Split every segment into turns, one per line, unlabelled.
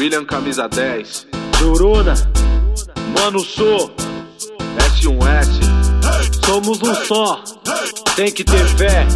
William Camisa 10,
Juruda, Mano Sou,
S1S,
somos um só, tem que ter fé.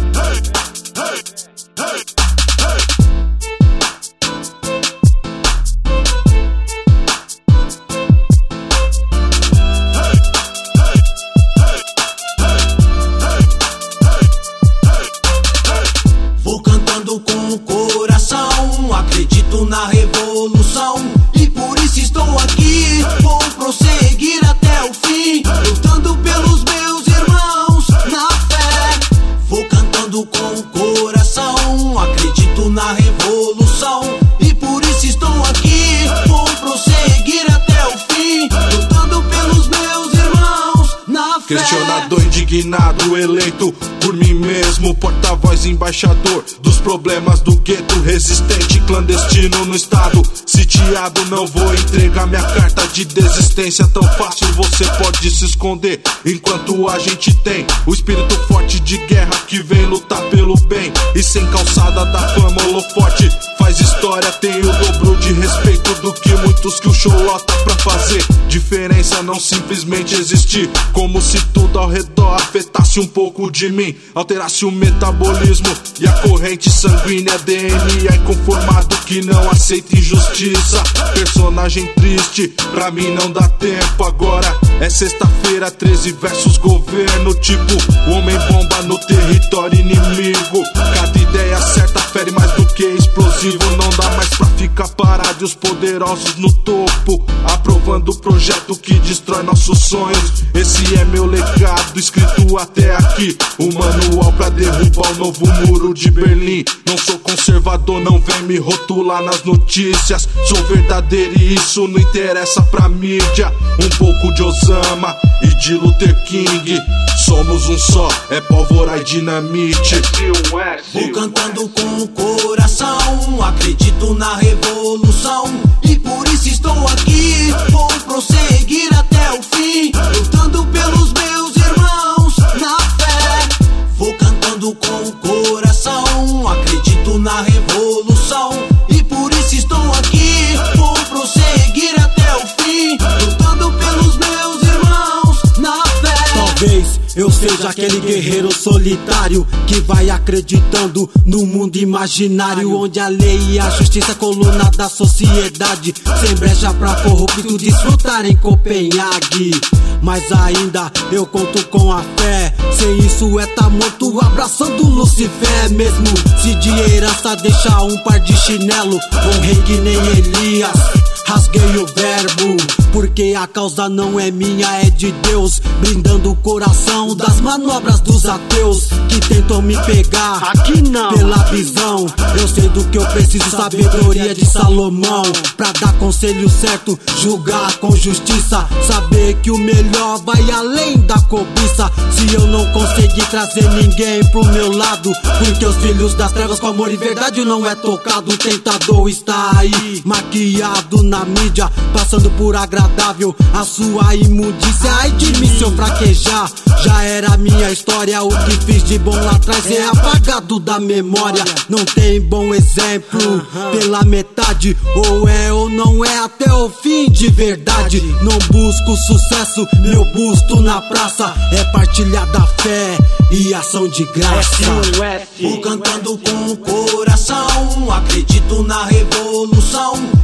Vou cantando com o coração, acredito na revolução e por isso estou aqui. Vou prosseguir até o fim, lutando pelos meus irmãos na fé. Vou cantando com o coração, acredito na revolução e por isso estou aqui. Vou prosseguir até o fim, lutando pelos meus irmãos na fé.
Questionador indignado, eleito por mim mesmo, porta-voz embaixador dos problemas do gueto, resistente clandestino no estado sitiado. Não vou entregar minha carta de desistência tão fácil, você pode se esconder enquanto a gente tem o espírito forte de guerra que vem lutar pelo bem. E sem calçada da fama, holofote faz história, tem o dobro de respeito do que muitos que o show lota pra fazer diferença, não simplesmente existir, como se tudo ao redor afetasse um pouco de mim, alterasse o metabolismo e a corrente sanguínea, DNA inconformado que não aceita injustiça. Personagem triste, pra mim não dá tempo. Agora é sexta-feira, 13 versus governo, tipo o homem bomba no território inimigo. Cada ideia certa fere mais do que explosivo. Não dá mais pra ficar parado e os poderosos no topo aprovando o projeto que destrói nossos sonhos. Esse é meu legado, escrito até aqui, o manual pra derrubar o novo muro de Berlim. Não sou conservador, não vem me rotular nas notícias. Sou verdadeiro e isso não interessa pra mídia. Um pouco de Osama e de Luther King, somos um só, é pólvora e dinamite.
Vou cantando com o coração, acredito na revolução e por isso estou aqui. Vou prosseguir até o fim, lutando pelos meus irmãos na fé. Vou cantando com o coração, acredito na revolução e por isso estou aqui. Vou prosseguir até o fim, lutando pelos meus irmãos na fé.
Talvez eu seja aquele guerreiro solitário que vai acreditando no mundo imaginário, onde a lei e a justiça é coluna da sociedade, sem brecha pra corrupto desfrutar em Copenhague. Mas ainda eu conto com a fé, sem isso é tá morto abraçando Lucifer. Mesmo se de herança deixar um par de chinelo, honrei que nem Elias, rasguei o verbo, porque a causa não é minha, é de Deus, brindando o coração das manobras dos ateus que tentam me pegar.
Aqui não.
Pela visão, eu sei do que eu preciso, sabedoria de Salomão, pra dar conselho certo, julgar com justiça, saber que o melhor vai além da cobiça. Se eu não conseguir trazer ninguém pro meu lado, porque os filhos das trevas com amor e verdade não é tocado. O tentador está aí, maquiado na mídia, passando por agradável a sua imundícia. Ai de mim se eu fraquejar, já era minha história. O que fiz de bom lá atrás é apagado da memória. Não tem bom exemplo pela metade, ou é ou não é até o fim de verdade. Não busco sucesso, meu busto na praça é partilhar da fé e ação de graça.
Vou cantando com o coração, acredito na revolução